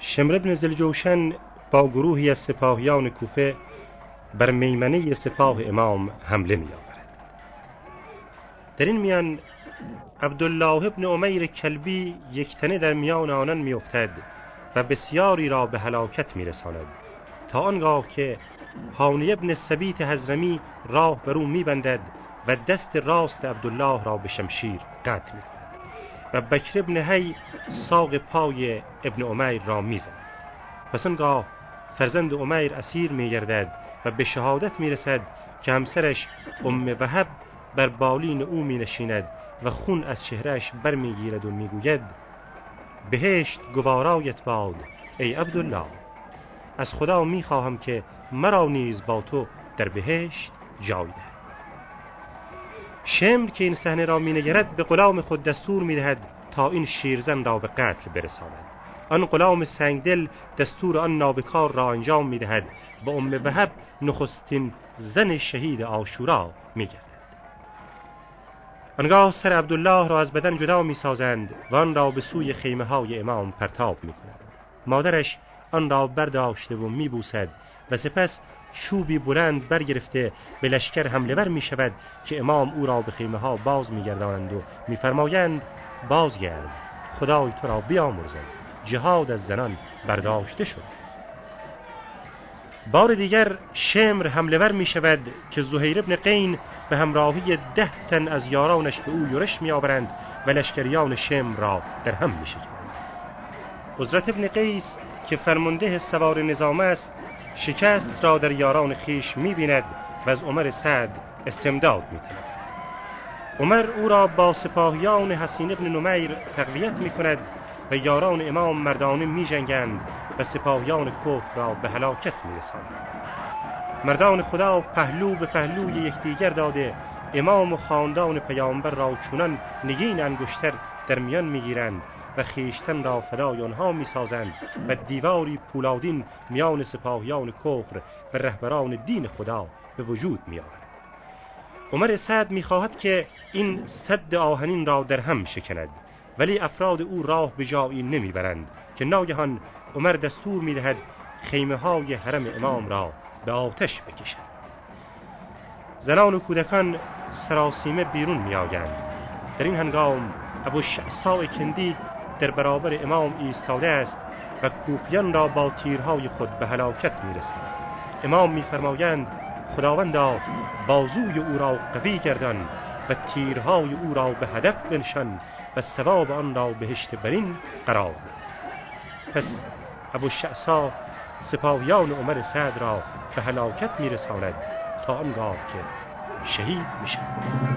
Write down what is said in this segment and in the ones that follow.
شمر بن ذوالجوشن با گروهی از سپاهیان کوفه بر میمنه سپاه امام حمله می آورد. در این میان عبدالله ابن عمیر کلبی یکتنه در میان آنان می افتد و بسیاری را به هلاکت می رساند، تا آنگاه که حانی ابن ثبیت حضرمی راه بر او می بندد و دست راست عبدالله را به شمشیر قطع می کند و بکر ابن هی ساق پای ابن عمیر را می زند. پس آنگاه فرزند عمیر اسیر می گردد و به شهادت می رسد که همسرش وهب بر بالین او می نشیند و خون از چهرهش بر می گیرد و می گوید: بهشت گوارایت باد ای عبدالله، از خدا می خواهم که مرا نیز با تو در بهشت جای دهد. شمر که این صحنه را می نگرد به غلام خود دستور می دهد تا این شیرزن را به قتل برساند. آن غلام سنگدل دستور آن نابکار را انجام می دهد و وهب نخستین زن شهید عاشورا می گردد. آنگاه سر عبدالله را از بدن جدا می سازند و آن را به سوی خیمه های امام پرتاب می کنند. مادرش آن را برداشته و می بوسد و سپس چوبی بلند برگرفته به لشکر حمله ور می شود که امام او را به خیمه ها باز می گردانند و می فرمایند: بازگرد، خدای تو را بیامرزد، جهاد از زنان برداشته شده است. بار دیگر شمر حمله ور می شود که زهیر ابن قین به همراهی 10 تن از یارانش به او یورش می آورند و لشکریان شمر را در هم می شکنند. عزرت ابن قیس که فرمانده سوار نظام است شکست را در یاران خیش می بیند و از عمر سعد استمداد می طلبد. عمر او را با سپاهیان حسین ابن نمیر تقویت می کند و یاران امام مردانه می جنگند و سپاهیان کفر را به هلاکت می رسانند. مردان خدا پهلو به پهلوی یکدیگر داده امام و خاندان پیامبر را چنان نگین انگشتر در میان می گیرند و خیشتن را فدای آنها می سازند و دیواری پولادین میان سپاهیان کفر و رهبران دین خدا به وجود می آورند. عمر سعد می خواهد که این سد آهنین را در هم شکند، ولی افراد او راه به جایی نمی برند که ناگهان عمر دستور می دهد خیمه های حرم امام را به آتش بکشند. زنان و کودکان سراسیمه بیرون می آیند. در این هنگام ابوالشعثاء کندی در برابر امام ایستاده است و کوفیان را با تیرهای خود به هلاکت می رساند. امام می فرمایند: خداوندا بازوی او را قوی گردان و تیرهای او را به هدف بنشان و ثواب آن را بهشت برین قرار ده. پس ابوالشعثاء سپاهیان عمر سعد را به هلاکت می رساند تا آنگاه که شهید می شود.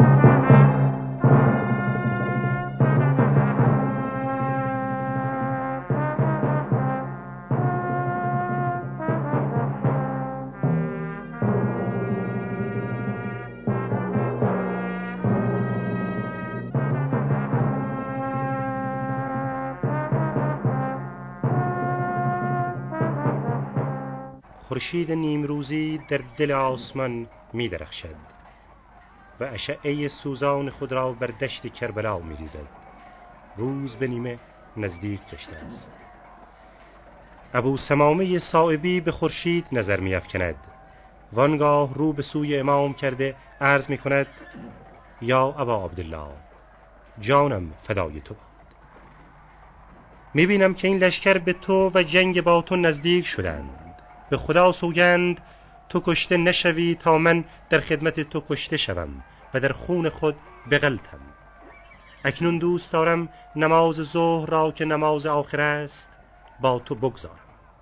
خورشید نیمروزی در دل آسمان می درخشد و اشعه سوزان خود را بر دشت کربلا می ریزد. روز به نیمه نزدیک گشته است. ابو ثمامه صائبی به خورشید نظر می افکند. وانگاه رو به سوی امام کرده عرض می کند: یا ابا عبدالله، جانم فدای تو باد. می بینم که این لشکر به تو و جنگ با تو نزدیک شدند. به خدا سوگند تو کشته نشوی تا من در خدمت تو کشته شوم و در خون خود بغلتم. اکنون دوست دارم نماز ظهر را که نماز آخر است با تو بگذارم.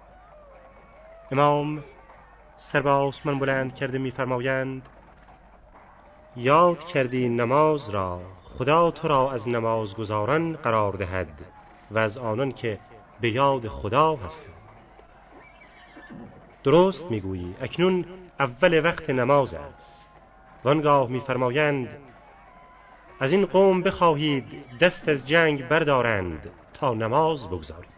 امام سر به آسمان بلند کرده می‌فرمایند: یاد کردی نماز را، خدا تو را از نمازگزاران قرار دهد و از آنان که به یاد خدا هستند. درست میگویی، اکنون اول وقت نماز است. وانگاه می‌فرمایند: از این قوم بخواهید دست از جنگ بردارند تا نماز بگذارید.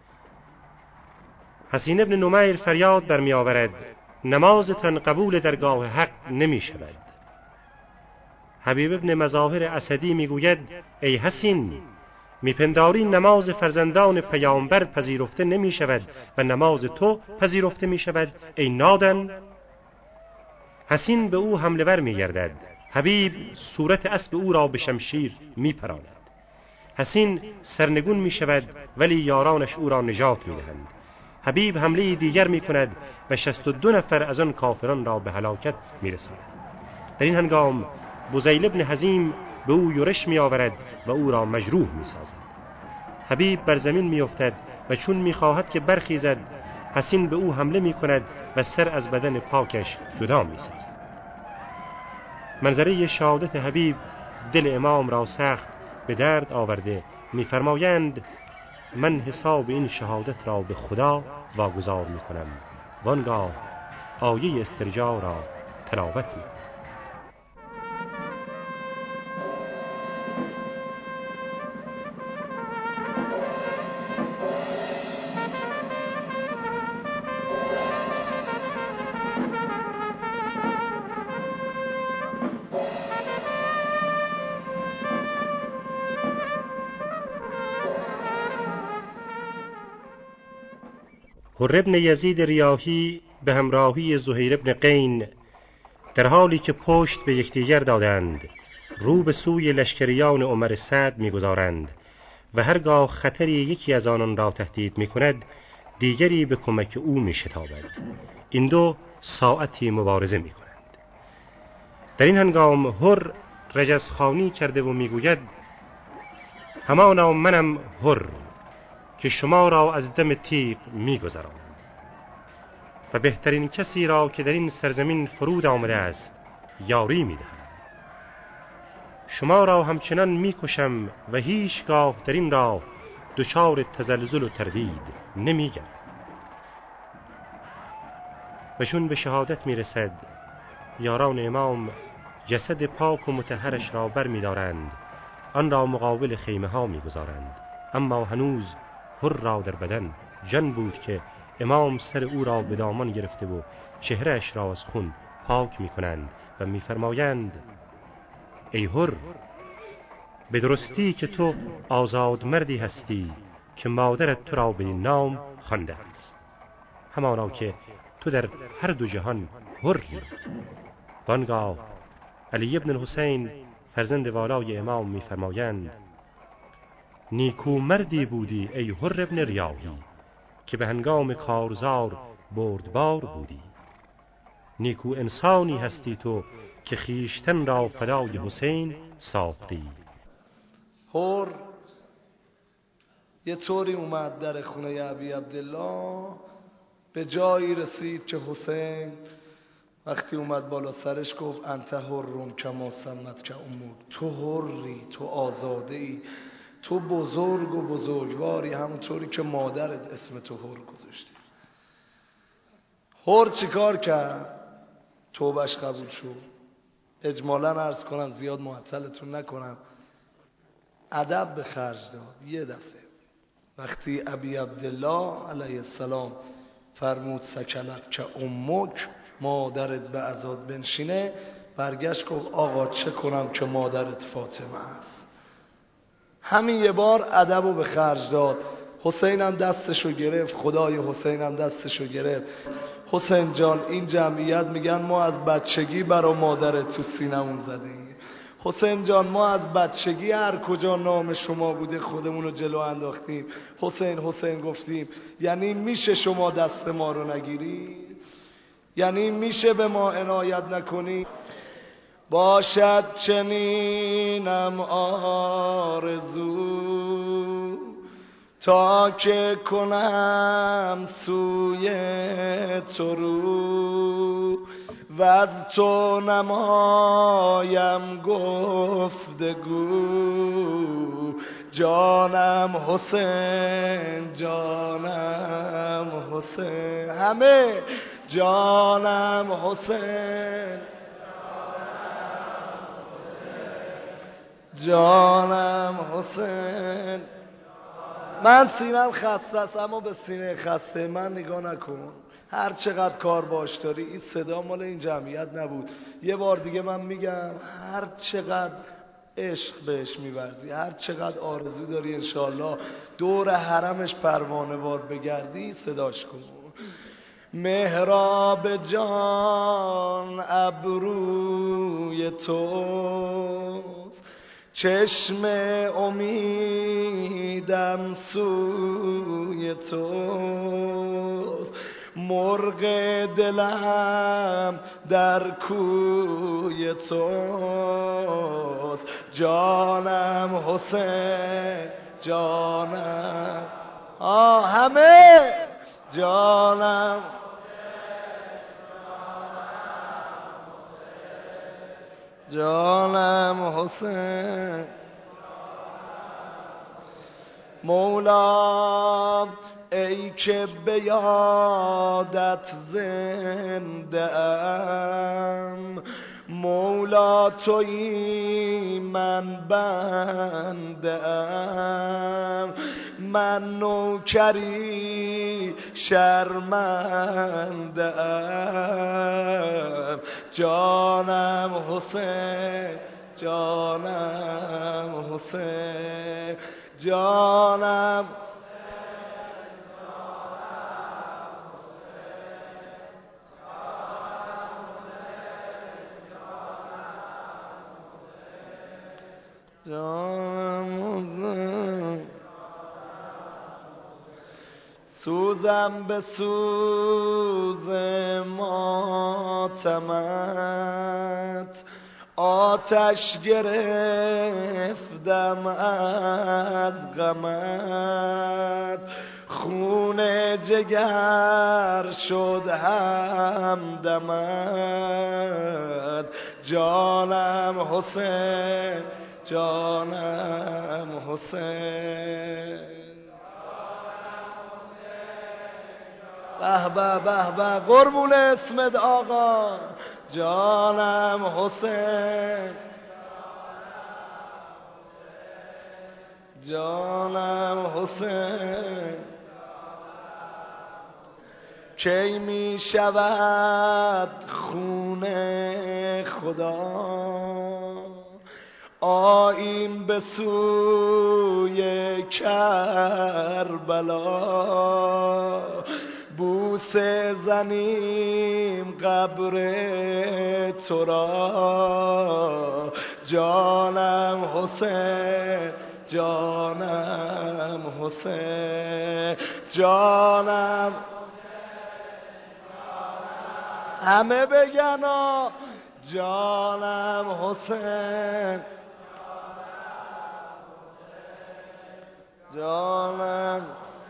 حسین ابن نمیر فریاد برمی آورد: نمازتان قبول درگاه حق نمی شود. حبیب ابن مظاهر اسدی می گوید: ای حسین، میپنداری نماز فرزندان پیامبر پذیرفته نمی شود و نماز تو پذیرفته می شود ای نادان؟ حسین به او حمله ور می گردد. حبیب صورت اسب او را به شمشیر می پراند. حسین سرنگون می شود ولی یارانش او را نجات می دهند. حبیب حمله دیگر می کند و 62 نفر از آن کافران را به هلاکت می رساند. در این هنگام بزیل ابن حزیم به او یورش می آورد و او را مجروح می سازد. حبیب بر زمین می افتد و چون می خواهد که برخیزد، حسین به او حمله می کند و سر از بدن پاکش جدا می سازد. منظره شهادت حبیب دل امام را سخت به درد آورده می فرمایند من حساب این شهادت را به خدا واگذار می کنم. وانگاه آیه استرجاع را تلاوت می کنم. حر ابن یزید ریاحی به همراهی زهیر ابن قین در حالی که پشت به یکدیگر دادند رو به سوی لشکریان عمر سعد می‌گذارند و هرگاه خطری یکی از آنان را تهدید می‌کند دیگری به کمک او می‌شتابد. این دو ساعتی مبارزه می‌کنند. در این هنگام حر رجزخوانی کرده و می‌گوید همانا منم حر که شما را از دم تیغ می‌گذرانم و بهترین کسی را که در این سرزمین فرود آمده است یاری می‌دهم. شما را همچنان می‌کشم و هیچگاه در این راه دچار تزلزل و تردید نمی‌گردم. و چون به شهادت می‌رسد یاران امام جسد پاک و مطهرش را بر می‌دارند، آن را مقابل خیمه ها می‌گذارند. اما هنوز حر را در بدن جان بود که امام سر او را به دامان گرفته و چهرهش را از خون پاک می‌کنند و می‌فرمایند ای حر، به درستی که تو آزاد مردی هستی که مادرت تو را به این نام خوانده است، همانا که تو در هر دو جهان حری. وانگاه علی ابن الحسین فرزند والای امام می‌فرمایند نیکو مردی بودی ای حر ابن ریاحی که به هنگام کارزار بردبار بودی. نیکو انسانی هستی تو که خیشتن را فدای حسین ساختی. حر یه طوری اومد در خونه ابی عبدالله، به جایی رسید که حسین وقتی اومد بالا سرش گفت انت حرون کما سمت که امک، تو حری، تو آزاده ای، تو بزرگ و بزرگواری همونطوری که مادرت اسم تو حر گذاشتی. حر چیکار کرد؟ توبش قبول شد. اجمالا عرض کنم زیاد معطلتون نکنم، ادب به خرج داد. یه دفعه وقتی ابی عبدالله علیه السلام فرمود سکنت که امک، مادرت به عزاد بنشینه، برگشت گفت آقا چه کنم که مادرت فاطمه است. همین یه بار ادبو به خرج داد. حسین هم دستشو گرفت، خدای حسین هم دستشو گرفت. حسین جان این جمعیت میگن ما از بچگی برا مادرت تو سینمون زدیم. حسین جان ما از بچگی هر کجا نام شما بوده خودمونو جلو انداختیم. حسین گفتیم. یعنی میشه شما دست ما رو نگیری؟ یعنی میشه به ما عنایت نکنی؟ باشد چنینم آرزو تا که کنم سوی تو رو و از تو نمایم گفتگو. جانم حسین، جانم حسین، همه جانم حسین، جانم حسین. من سینم خسته است، اما به سینه خسته من نگاه نکن. هر چقدر کار باش داری، این صدا مال این جمعیت نبود. یه بار دیگه من میگم هر چقدر عشق بهش می‌ورزی، هر چقدر آرزو داری انشالله دور حرمش پروانه وار بگردی صداش کن. محراب جان ابروی توست، چشم امیدم سوی توست، مرغ دلم در کوی توست، جانم حسین جانم همه جانم جانم حسین مولا ای که به یادت زنده ام، مولا تویی من بنده ام، من نوکری شرمنده ام، جانم حسین جانم حسین جانم سوزم به سوز ماتمت، آتش گرفتم از غمت، خون جگر شد همدمت، جانم حسین جانم حسین به به به به قربون اسمت آقا جانم حسین جانم حسین کی می شود خون خدا آییم به سوی کربلا، بوسه زنیم قبر تو را، جانم حسین جانم حسین جانم همه بگن جانم حسین جانم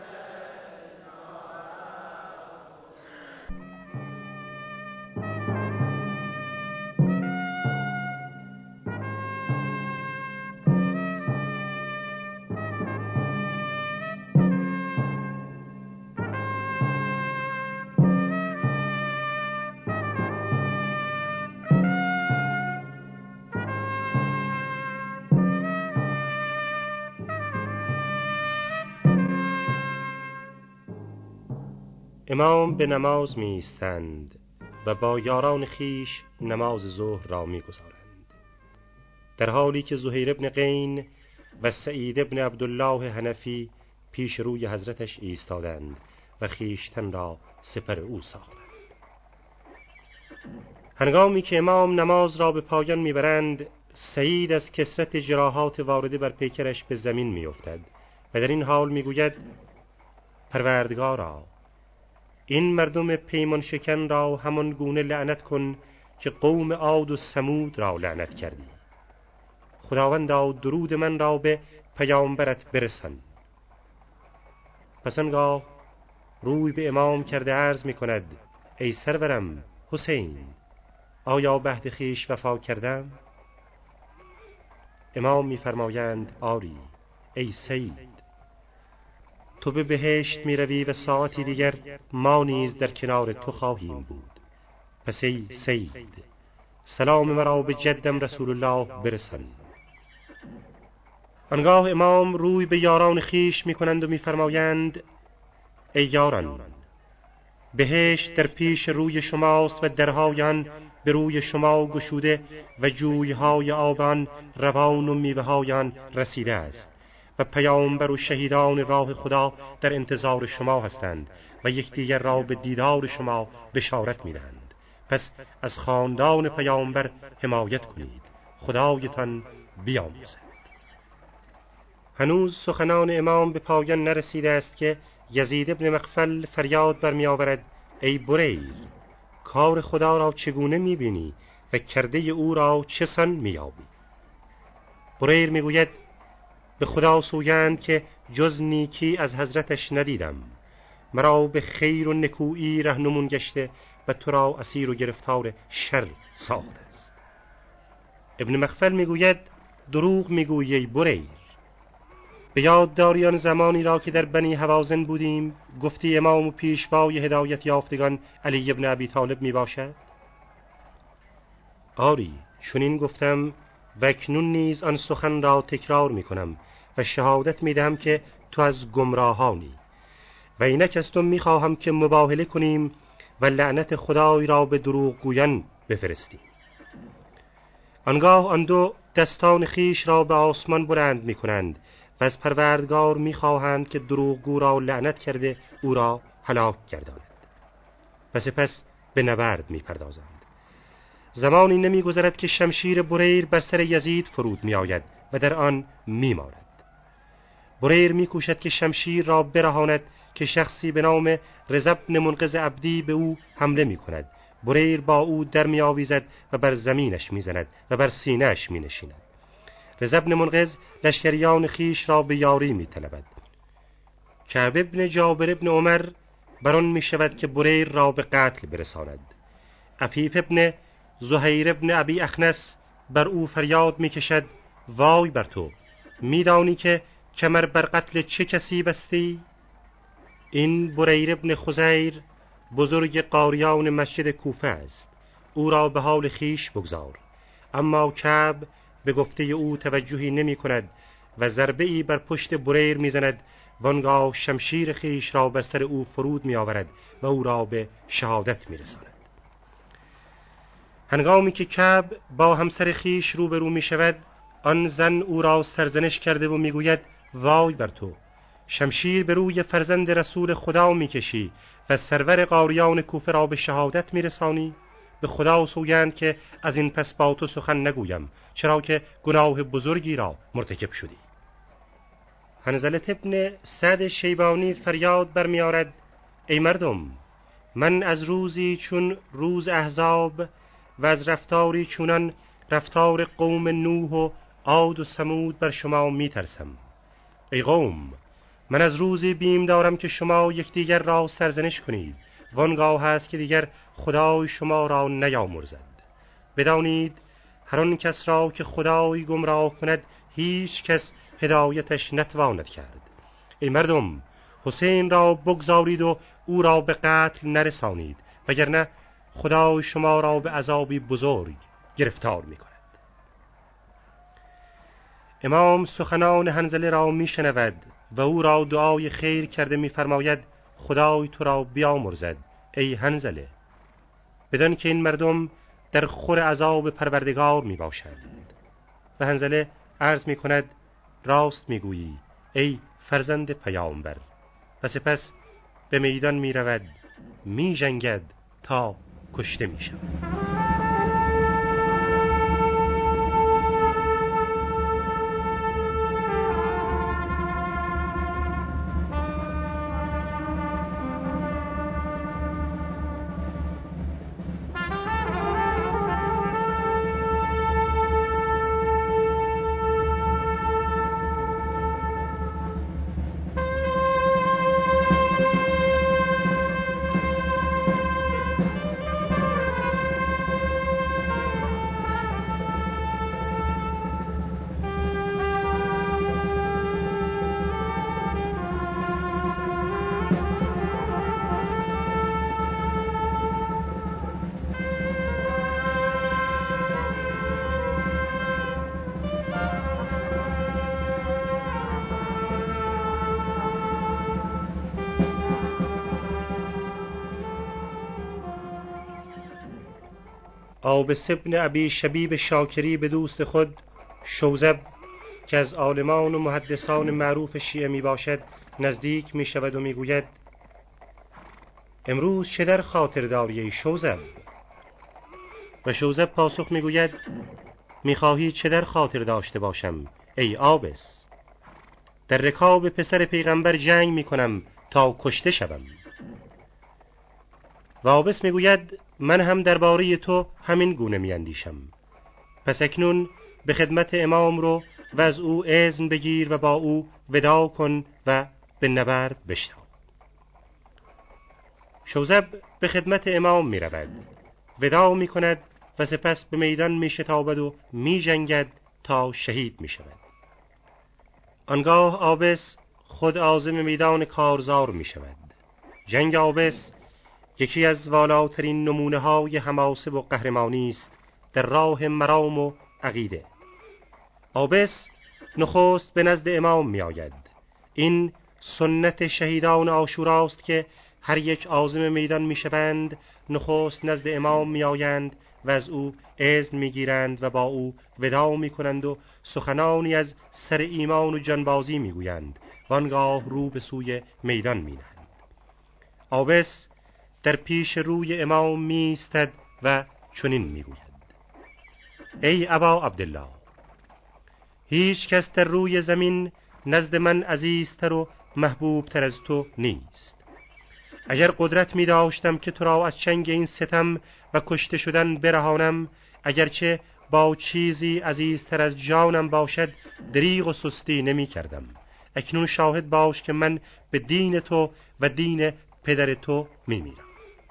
امام به نماز می ایستند و با یاران خیش نماز ظهر را می گذارند، در حالی که زهیر ابن قین و سعید ابن عبدالله حنفی پیش روی حضرتش ایستادند و خیشتن را سپر او ساختند. هنگامی که امام نماز را به پایان می برند، سعید از کثرت جراحات وارده بر پیکرش به زمین می افتد و در این حال می گوید پروردگارا، این مردم پیمان شکن را همان گونه لعنت کن که قوم عاد و ثمود را لعنت کردی. خداوندا درود من را به پیامبرت برسان. پس آنگاه روی به امام کرده عرض می کند ای سرورم حسین، آیا به عهد خویش وفا کردم؟ امام می فرمایند آری ای سعید، تو به بهشت می روی و ساعتی دیگر ما نیز در کنار تو خواهیم بود. پس ای سعید، سلام مرا به جدم رسول الله برسان. آنگاه امام روی به یاران خیش می کنند و می فرمایند ای یاران، بهشت در پیش روی شماست و درهای آن به روی شما گشوده و جویهای آبان روان و میوه‌هایان رسیده است و پیامبر و شهیدان راه خدا در انتظار شما هستند و یکدیگر را به دیدار شما بشارت می‌دهند. پس از خاندان پیامبر حمایت کنید. خدایتان بیامرزد. هنوز سخنان امام به پایان نرسیده است که یزید ابن مغفل فریاد برمی آورد: ای بریر، کار خدا را چگونه می‌بینی و کرده او را چه سان می‌یابی؟ بریر می‌گوید: به خدا سوگند که جز نیکی از حضرتش ندیدم. مرا به خیر و نکویی رهنمون گشته و تو را اسیر و گرفتار شر ساخته است. ابن مغفل می‌گوید: دروغ می‌گویی ای بریر. به یاد داری آن زمانی را که در بنی هوازن بودیم گفتی امام و پیشوای هدایت یافتگان علی ابن ابی طالب می باشد؟ آری، چنین گفتم و اکنون نیز آن سخن را تکرار می کنم و شهادت می دهم که تو از گمراهانی و اینک از تو می خواهم که مباهله کنیم و لعنت خدای را به دروغگویان بفرستیم. آنگاه آن دو دستان خیش را به آسمان بلند می کنند و از پروردگار می‌خواهند که دروغگو را لعنت کرده او را هلاک گرداند و سپس به نبرد می‌پردازند. زمانی نمی‌گذرد که شمشیر بریر بر سر یزید فرود می‌آید و در آن می‌مارد. بریر می‌کوشد که شمشیر را برهاند که شخصی به نام رضا بن منقذ عبدی به او حمله می‌کند. بریر با او در می‌آویزد و بر زمینش می‌زند و بر سینه‌اش می‌نشیند. رضا بن منقذ لشکریان خیش را به یاری می طلبد. کعب ابن جابر ابن عمر بران می شود که بریر را به قتل برساند. عفیف ابن زهیر ابن ابی اخنس بر او فریاد می کشد: وای بر تو، می دانی که کمر بر قتل چه کسی بستی؟ این بریر ابن خزیر بزرگ قاریان مسجد کوفه است. او را به حال خیش بگذار. اما کعب به گفته او توجهی نمی کند و ضربه ای بر پشت بریر می زند و آنگاه شمشیر خیش را بر سر او فرود می آورد و او را به شهادت می رساند. هنگامی که کعب با همسر خیش روبرو می شود، آن زن او را سرزنش کرده و می گوید: وای بر تو، شمشیر به روی فرزند رسول خدا می کشی و سرور قاریان کوفه را به شهادت می رسانی؟ به خدا سوگند که از این پس با تو سخن نگویم، چرا که گناه بزرگی را مرتکب شدی. حنظله ابن سعد شیبانی فریاد برمی آرد: ای مردم، من از روزی چون روز احزاب و از رفتاری چونان رفتار قوم نوح و عاد و ثمود بر شما می ترسم. ای قوم، من از روزی بیم دارم که شما یکدیگر را سرزنش کنید، وانگاه هست که دیگر خدای شما را نیامرزد. بدانید هر آن کس را که خدای گمراه کند هیچ کس هدایتش نتواند کرد. ای مردم، حسین را بگذارید و او را به قتل نرسانید، وگرنه خدای شما را به عذابی بزرگ گرفتار می کند. امام سخنان حنظله را می شنود و او را دعای خیر کرده می فرماید: خدای تو را بیامرزد ای حنظله، بدان که این مردم در خور عذاب پروردگار می باشند. و حنظله عرض می کند: راست می گویی ای فرزند پیامبر. و سپس به میدان می رود، می جنگد تا کشته می شود. آبس ابن ابی شبیب شاکری به دوست خود شوذب که از عالمان و محدثان معروف شیعه می باشد نزدیک می شود و می گوید امروز چه در خاطر داری ای شوذب؟ و شوذب پاسخ می گوید می خواهی چه در خاطر داشته باشم ای آبس؟ در رکاب پسر پیغمبر جنگ می کنم تا کشته شوم. و آبس می گوید من هم درباره تو همین گونه می اندیشم. پس اکنون به خدمت امام رو و از او اذن بگیر و با او وداع کن و به نبرد بشتاب. شوذب به خدمت امام می رود، وداع می کند و سپس به میدان می شتابد و می جنگد تا شهید می شود. آنگاه آبس خود عازم میدان کارزار می شود. جنگ آبس یکی از والاترین نمونه های حماسه و قهرمانی است در راه مرام و عقیده. آبس نخست به نزد امام می آید. این سنت شهیدان عاشوراست که هر یک عازم میدان می شوند، نخست نزد امام می آیند و از او اذن می گیرند و با او وداع می کنند و سخنانی از سر ایمان و جانبازی می گویند و آنگاه رو به سوی میدان می نهند. آبس در پیش روی امام می ایستد و چنین می گوید ای ابا عبدالله، هیچ کس در روی زمین نزد من عزیزتر و محبوبتر از تو نیست. اگر قدرت می داشتم که تو را از چنگ این ستم و کشته شدن برهانم، اگرچه با چیزی عزیزتر از جانم باشد دریغ و سستی نمی کردم. اکنون شاهد باش که من به دین تو و دین پدر تو می میرم.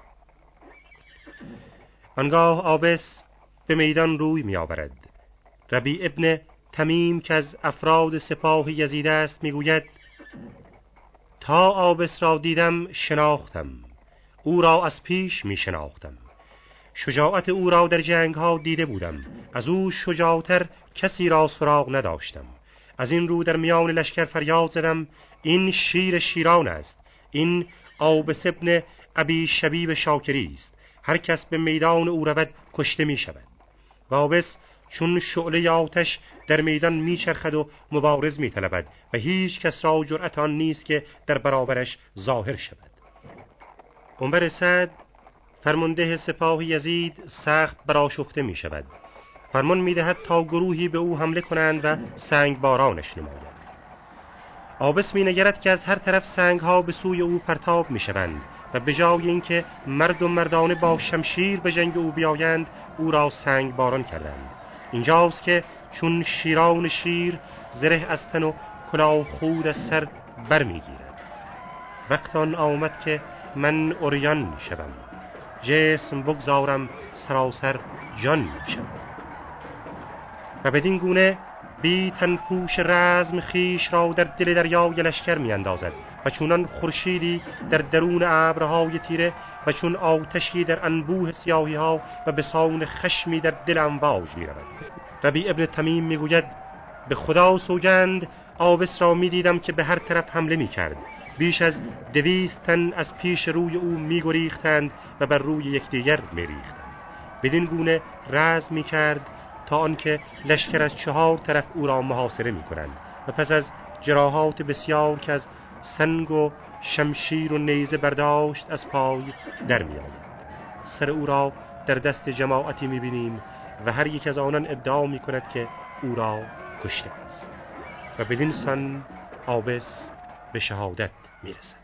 آنگاه آبس به میدان روی می آورد. ربیع ابن تمیم که از افراد سپاه یزید است می گوید تا آبس را دیدم شناختم، او را از پیش می شناختم. شجاعت او را در جنگ ها دیده بودم، از او شجاعتر کسی را سراغ نداشتم. از این رو در میان لشکر فریاد زدم این شیر شیران است، این آبس ابن ابی شبیب شاکری است. هر کس به میدان او رود کشته می شود. و آبس چون شعله آتش در میدان می چرخد و مبارز می طلبد و هیچ کس را جرأت آن نیست که در برابرش ظاهر شود. عمر سعد فرمانده سپاه یزید سخت برآشفته می شود. فرمان می دهد تا گروهی به او حمله کنند و سنگ بارانش نماید. آبس می نگرد که از هر طرف سنگ ها به سوی او پرتاب می شوند و به جای اینکه مرد و مردانه با شمشیر به جنگ او بیایند، او را سنگ باران کردند. اینجاست که چون شیران شیر زره از تن و کلاه خود از سر بر می گیرد. وقت آن آمد که من عریان شوم، جسم بگذارم سراسر جان شوم. و بدین گونه بی تن پوش رزم خیش را در دل دریای لشکر می اندازد و چونان خورشیدی در درون ابرهای تیره و چون آتشی در انبوه سیاهی ها و بسان خشمی در دل امواج می رود. ربیع ابن تمیم می گوید به خدا سوگند آبس را می دیدم که به هر طرف حمله می کرد. بیش از 200 تن از پیش روی او می گریختند و بر روی یکدیگر می ریختند. بدین گونه رزم می کرد تا آنکه لشکر از 4 طرف او را محاصره می کنند و پس از جراحات بسیار که از سنگ و شمشیر و نیزه برداشت از پای در می آید. سر او را در دست جماعتی می بینیم و هر یک از آنان ادعا می کند که او را کشته است و بدین سان آبس به شهادت می رسد.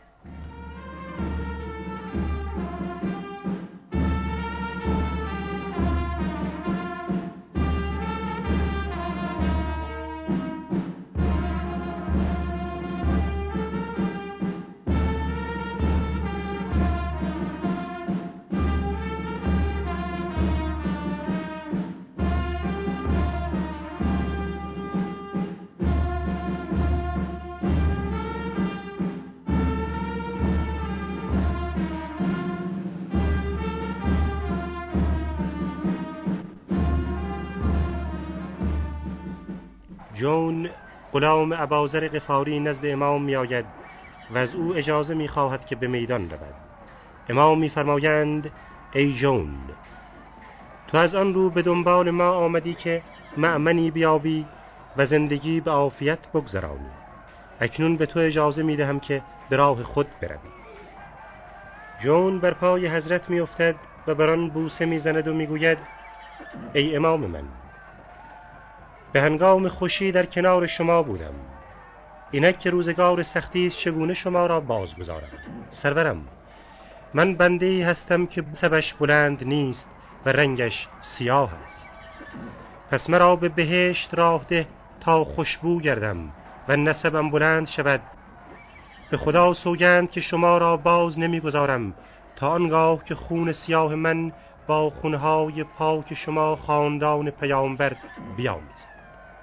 جون غلام اباذر غفاری نزد امام می آید و از او اجازه می خواهد که به میدان رود. امام می فرمایند ای جون، تو از آن رو به دنبال ما آمدی که مأمنی بیابی و زندگی به عافیت بگذرانی. اکنون به تو اجازه می دهم که به راه خود بروی. جون بر پای حضرت می افتد و بر آن بوسه می زند و می گوید: ای امام من، به هنگام خوشی در کنار شما بودم، اینک که روزگار سختی است چگونه شما را بازگذارم؟ سرورم، من بنده‌ای هستم که سبش بلند نیست و رنگش سیاه است. پس مرا به بهشت راه ده تا خوشبو گردم و نسبم بلند شود. به خدا سوگند که شما را باز نمیگذارم تا آنگاه که خون سیاه من با خونهای پاک شما خاندان پیامبر بیامیزد.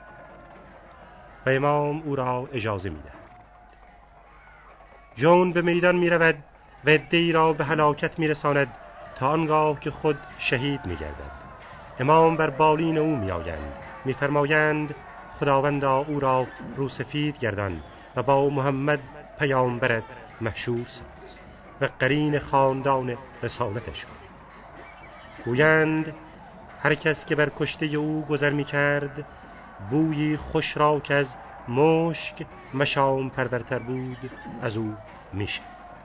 و امام او را اجازه می‌دهد. جون به میدان می‌رود و عده‌ای را به هلاکت می‌رساند تا آنگاه که خود شهید می‌گردد. امام بر بالین او می‌آیند، می‌فرمایند: خداوندا او را روسفید گردان و با محمد پیامبرت محشور ساز و قرین خاندان رسالتش کن. گویند هر کس که بر کشته او گذر می‌کرد بویی خوش را که از مشک مشام پرورتر بود از او میشه.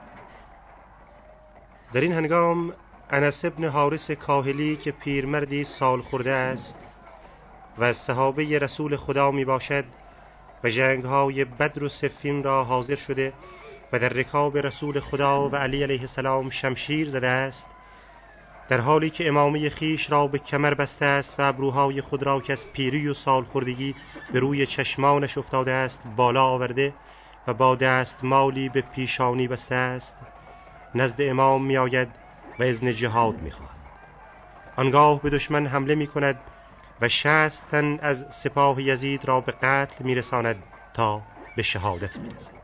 در این هنگام انس بن حارث کاهلی که پیرمردی سال خورده است و از صحابه رسول خدا می باشد و جنگ‌های بدر و صفین را حاضر شده و در رکاب رسول خدا و علی علیه السلام شمشیر زده است، در حالی که امامه خیش را به کمر بسته است و ابروهای خود را که از پیری و سال خوردگی به روی چشمانش افتاده است بالا آورده و با دست مالی به پیشانی بسته است، نزد امام می آید و اذن جهاد می خواهد. آنگاه به دشمن حمله می کند و 60 تن از سپاه یزید را به قتل می رساند تا به شهادت می رسد.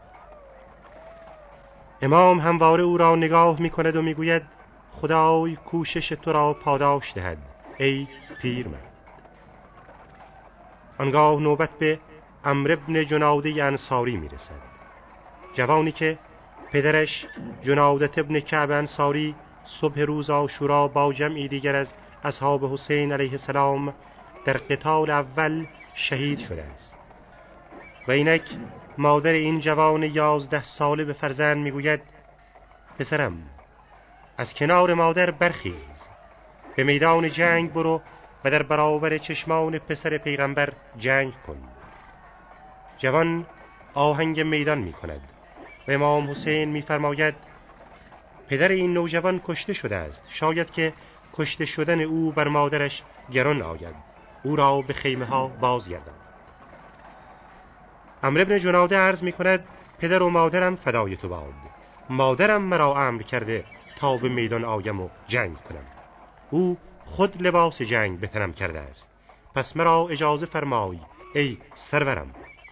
امام همواره او را نگاه می کند و می گوید: خدای کوشش تو را پاداش دهد ای پیرمرد. آنگاه نوبت به عمرو بن جناده انصاری می رسد، جوانی که پدرش جنادة ابن کعب انصاری صبح روز عاشورا با جمعی دیگر از اصحاب حسین علیه السلام در قتال اول شهید شده است. و اینک مادر این جوان 11 ساله به فرزند میگوید: پسرم، از کنار مادر برخیز، به میدان جنگ برو و در برابر چشمان پسر پیغمبر جنگ کن. جوان آهنگ میدان می کند و امام حسین می فرماید: پدر این نوجوان کشته شده است، شاید که کشته شدن او بر مادرش گران آید، او را به خیمه ها بازگردان. عمرو بن جناده عرض می کند: پدر و مادرم فدای تو باد، مادرم مرا امر کرده تا به میدان آیم و جنگ کنم. او خود لباس جنگ به تنم کرده است، پس مرا اجازه فرمای ای سرورم.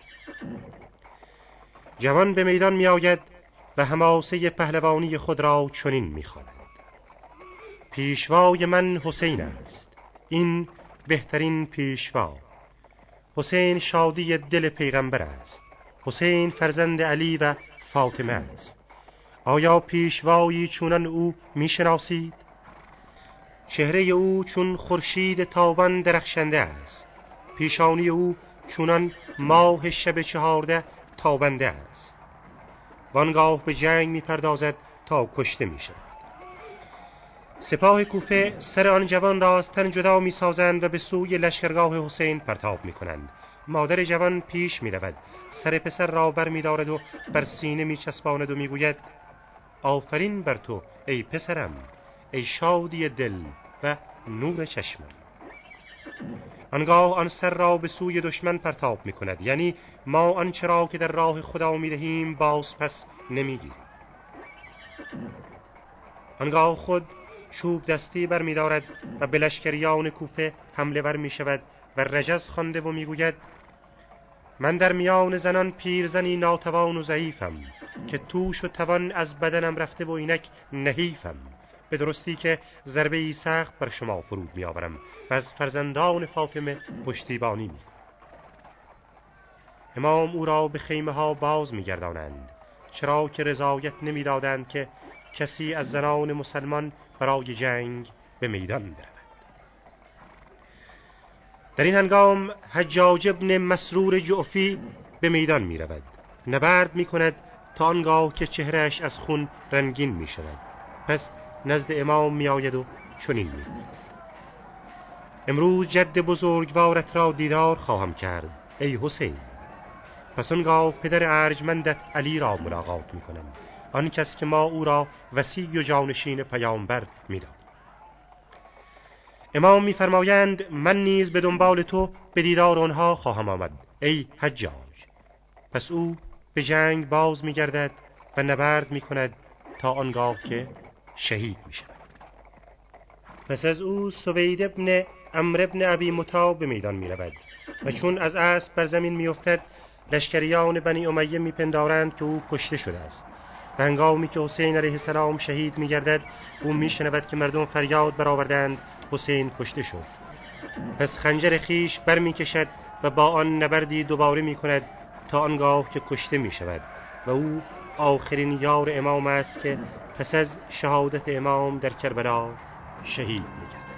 جوان به میدان می آید و حماسه پهلوانی خود را چنین می خواند: پیشوای من حسین است، این بهترین پیشوا. حسین شادی دل پیغمبر است، حسین فرزند علی و فاطمه است. آیا پیشوایی چونان او می شناسید؟ چهره او چون خورشید تابان درخشنده است، پیشانی او چونان ماه شب 14 تابنده است. وانگاه به جنگ می پردازد تا کشته می شود. سپاه کوفه سر آن جوان را از تن جدا می سازند و به سوی لشکرگاه حسین پرتاب می کنند. مادر جوان پیش می رود، سر پسر را بر می دارد و بر سینه می چسباند و می گوید: آفرین بر تو ای پسرم، ای شادی دل و نور چشمم. آنگاه آن سر را به سوی دشمن پرتاب می کند، یعنی ما آنچه را که در راه خدا می دهیم باز پس نمی گیریم. آنگاه خود چوب دستی بر می دارد و به لشکریان کوفه حمله ور می شود و رجز خوانده و می گوید: من در میان زنان پیرزنی ناتوان و ضعیفم که توش و توان از بدنم رفته و اینک نحیفم. به درستی که ضربه ای سخت بر شما فرود می آورم و از فرزندان فاطمه پشتیبانی می کنم. امام او را به خیمه ها باز می گردانند، چرا که رضایت نمی دادند که کسی از زنان مسلمان برای جنگ به میدان برود. در این هنگام حجاج ابن مسرور جعفی به میدان می رود. نبرد می کند تا آنگاه که چهرهش از خون رنگین می شود. پس نزد امام می آید و چنین می گوید: امروز جد بزرگوارت را دیدار خواهم کرد ای حسین. پس آنگاه پدر ارجمندت علی را ملاقات می کنم، آن کس که ما او را وصی و جانشین پیامبر می دانیم. امام می فرمایند من نیز به دنبال تو به دیدار آنها خواهم آمد ای حجاج. پس او به جنگ باز می گردد و نبرد می کند تا آنگاه که شهید می شود. پس از او سوید ابن عمرو ابن ابی مطاب به میدان می رود و چون از اسب بر زمین می افتد لشکریان بنی امیه می پندارند که او کشته شده است. و هنگامی که حسین علیه السلام شهید می گردد او می شنود که مردم فریاد برآوردند حسین کشته شد. پس خنجر خیش بر می کشد و با آن نبردی دوباره می کند تا آنگاه که کشته می شود و او آخرین یار امام است که پس از شهادت امام در کربلا شهید می گردد.